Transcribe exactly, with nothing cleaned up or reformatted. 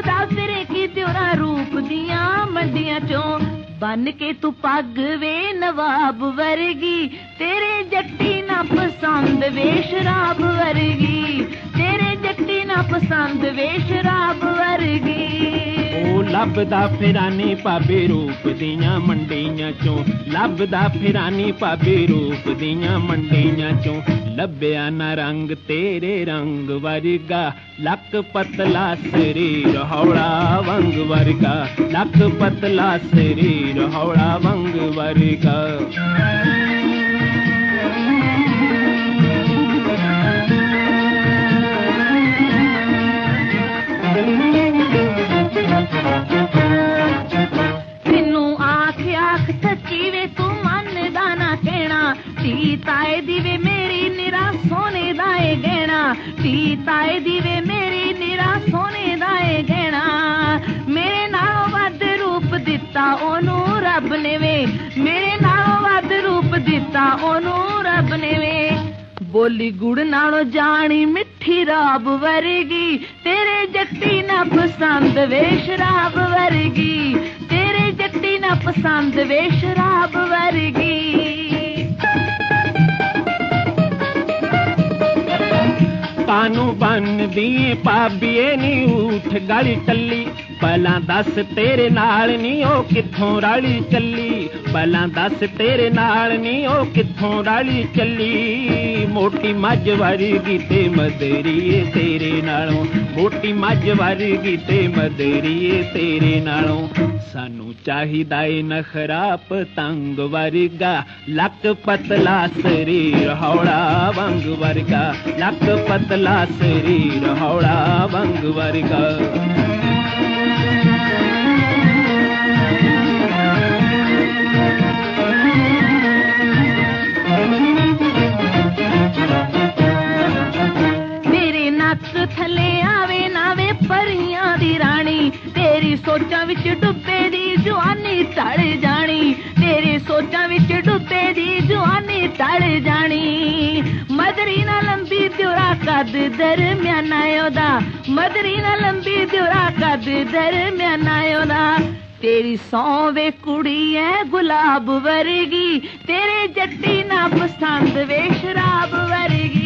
ਲੱਭਦਾ ਫਿਰੇ ਕੀ ਦਿਉਰਾ ਰੂਪ ਦੀਆਂ ਮੰਡੀਆਂ ਚੋਂ ਬਨ ਕੇ ਤੂੰ ਪੱਗ ਵੇ ਨਵਾਬ ਵਰਗੀ ਤੇਰੇ ਜੱਟੀ ਨਾ ਪਸੰਦ ਵੇ ਸ਼ਰਾਬ ਵਰਗੀ ਤੇਰੇ ਜੱਟੀ ਨਾ ਪਸੰਦ ਵੇ ਸ਼ਰਾਬ ਵਰਗੀ ਉਹ ਲੱਭਦਾ ਫਿਰਾਨੀ ਭਾਬੀ ਰੂਪ ਦੀਆਂ ਮੰਡੀਆਂ ਚੋਂ ਲੱਭਦਾ ਫਿਰਾਨੀ ਭਾਬੀ ਰੂਪ ਦੀਆਂ ਮੰਡੀਆਂ ਚੋਂ ਲੱਭਿਆ ਨਾ ਰੰਗ ਤੇਰੇ ਰੰਗ ਵਰਗਾ ਲੱਕ ਪਤਲਾ ਸਰੀਰ ਹੌਲਾ ਵੰਗ ਵਰਗਾ ਲੱਕ ਪਤਲਾ ਸਰੀਰ ਹੌਲਾ ਵੰਗ ਵਰਗਾ ਤੈਨੂੰ ਆਖ ਆਖ ਸੱਚੀ ਵੇ ਤੂੰ ਮੰਨਦਾ ਨਾ ਕਹਿਣਾ ਧੀ ਤਾਏ ਦੀ ਵੇ ਮੇਰੀ ਨਿਰਾ ਸੋਨੇ ਦਾ ਏ ਗਹਿਣਾ ਧੀ ਤਾਏ ਦੀ ਵੇ ਮੇਰੀ ਨਿਰਾ ਸੋਨੇ ਦਾ ਏ ਗਹਿਣਾ ਮੇਰੇ ਨਾਲੋਂ ਵੱਧ ਰੂਪ ਦਿੱਤਾ ਉਹਨੂੰ ਰੱਬ ਨੇ ਵੇ ਮੇਰੇ ਨਾਲੋਂ ਵੱਧ ਰੂਪ ਦਿੱਤਾ ਉਹਨੂੰ ਰੱਬ ਨੇ ਵੇ ਬੋਲੀ ਗੁੜ ਨਾਲੋਂ ਜਾਣੀ ਮਿੱਠੀ ਰਾਬ ਵਰਗੀ ਤੇਰੇ ਜੱਟੀ ਨਾ ਪਸੰਦ ਵੇ ਸ਼ਰਾਬ ਵਰਗੀ ਤੇਰੇ ਜੱਟੀ ਨਾ ਪਸੰਦ ਵੇ ਸ਼ਰਾਬ ਵਰਗੀ ਕਾਨੂੰ ਬੰਨਦੀ ਭਾਬੀਏ ਨੀ ਊਠ ਗਲੀ ਟੱਲੀ ਪਹਿਲਾਂ ਦੱਸ ਤੇਰੇ ਨਾਲ ਨੀ ਉਹ ਕਿੱਥੋਂ ਰਾਲੀ ਚੱਲੀ ਪਹਿਲਾਂ ਦੱਸ ਤੇਰੇ ਨਾਲ ਨੀ ਉਹ ਕਿੱਥੋਂ ਰਾਲੀ ਚੱਲੀ ਮੋਟੀ ਮੱਝ ਵਰਗੀ ਤੇ ਮਦਰੀਏ ਤੇਰੇ ਨਾਲੋਂ ਮੋਟੀ ਮੱਝ ਵਰਗੀ ਤੇ ਮਦਰੀਏ ਤੇਰੇ ਨਾਲੋਂ ਸਾਨੂੰ ਚਾਹੀਦਾ ਏ ਨਖਰਾ ਪਤੰਗ ਵਰਗਾ ਲੱਕ ਪਤਲਾ ਸਰੀਰ ਹੌਲਾ ਵੰਗ ਵਰਗਾ ਲੱਕ ਪਤਲਾ ਸਰੀਰ ਹੌਲਾ ਵੰਗ ਵਰਗਾ ਮੇਰੇ ਨੱਕ ਥੱਲੇ ਆਵੇ ਨਾ ਵੇ ਪਰੀਆਂ ਦੀ ਰਾਣੀ ਤੇਰੀ ਸੋਚਾਂ ਵਿੱਚ ਡੁੱਬੇ ਦੀ ਜਵਾਨੀ ਢਲ ਜਾਣੀ ਤੇਰੇ ਸੋਚਾਂ ਵਿੱਚ ਡੁੱਬੇ ਦੀ ਜਵਾਨੀ ਢਲ ਜਾਣੀ ਮਦਰੀ ਨਾ ਲੰਬੀ ਦਿਉਰਾ ਕੱਦ ਦਰਮਿਆਨਾ ਉਹਦਾ ਮਦਰੀ ਨਾ ਲੰਬੀ ਦਿਉਰਾ ਕੱਦ ਦਰਮਿਆਨਾ ਉਹਦਾ ਤੇਰੀ ਸੌਂ ਵੇ ਕੁੜੀ ਐ ਗੁਲਾਬ ਵਰਗੀ ਤੇਰੇ ਜੱਟੀ ਨਾ ਪਸੰਦ ਵੇ ਸ਼ਰਾਬ ਵਰਗੀ